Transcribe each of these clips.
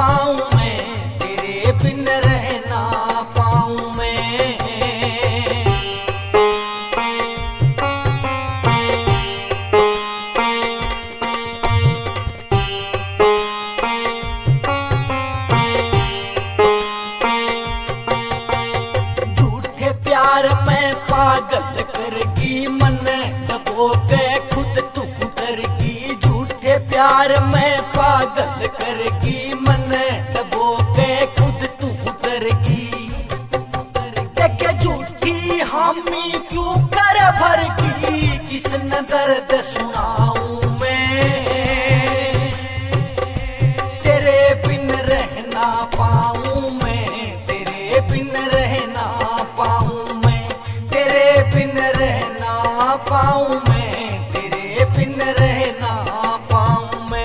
पाऊं मैं, तेरे बिन रह ना पाऊं मैं। झूठे प्यार में पागल करगी मन, दबो के खुद तू करगी। झूठे प्यार में पागल करगी मन, दबो के खुद तू करगी। देखे झूठी हामी क्यों कर भरगी, किस न दर्द सुनाऊं मैं, तेरे बिन रह ना पाऊं मैं, तेरे बिन रह ना पाऊं मैं, तेरे बिन रह ना पाऊं मैं, तेरे बिन रह ना पाऊं मैं।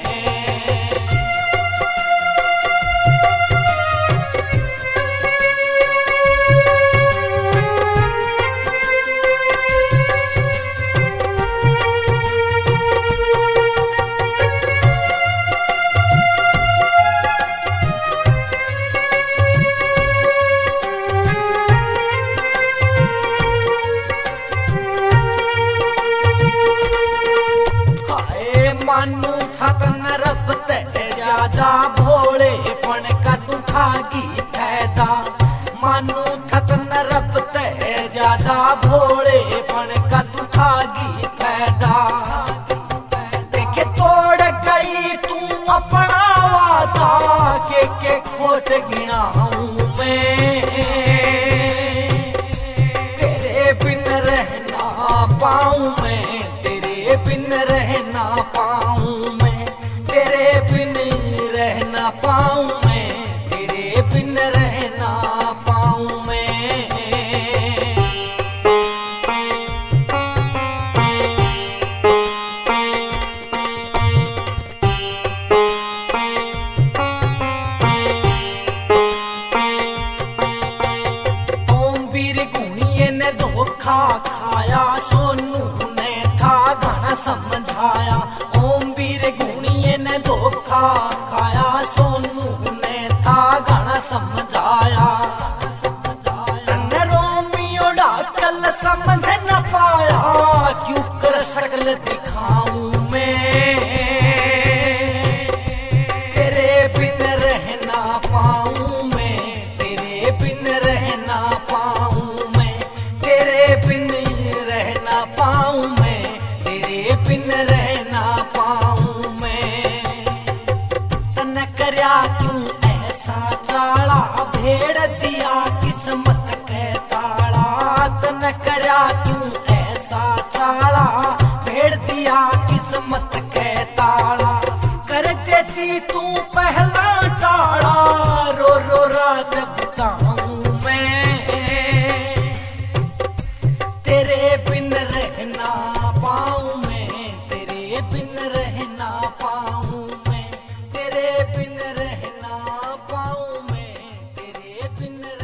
मानू था तन रब ते ज्यादा, भोलेपन का तू खागी फायदा। मानू था तन रब ते ज्यादा, भोलेपन का तू खागी फायदा। देखे तोड़ गई तू अपना वादा, के खोट गिनाऊं मैं, तेरे बिन रह ना पाऊं मैं, तेरे बिन रह ना पाऊं मैं, तेरे बिन रह ना पाऊं मैं, तेरे बिन रह ना पाऊं मैं। ओम वीर गुणिये ने धोखा खाया, सोनू ने था गाना समझाया। ओम वीर गुणिये ने धोखा खाया, सोनू ने था गाना समझाया। रोमियो डाकल समझ न पाया, क्यों कर शकल दिखाऊं मैं, तेरे बिन रह ना पाऊं मैं, तेरे बिन रह ना पाऊं मैं, तेरे बिन रह ना पाऊं मैं, तेरे बिन रह ना पाऊं मैं। तन करया क्यों ऐसा चाला, भेड़ दिया किस्मत के ताला। तन करया क्यों ऐसा चाला, भेड़ दिया किस्मत के ताला। कर देती तू पहला टाला, रो रो रात बताऊं मैं, तेरे बिन रह ना पाऊं मैं, तेरे बिन रह ना पाऊं मैं, तेरे बिन रह ना पाऊं मैं, तेरे बिन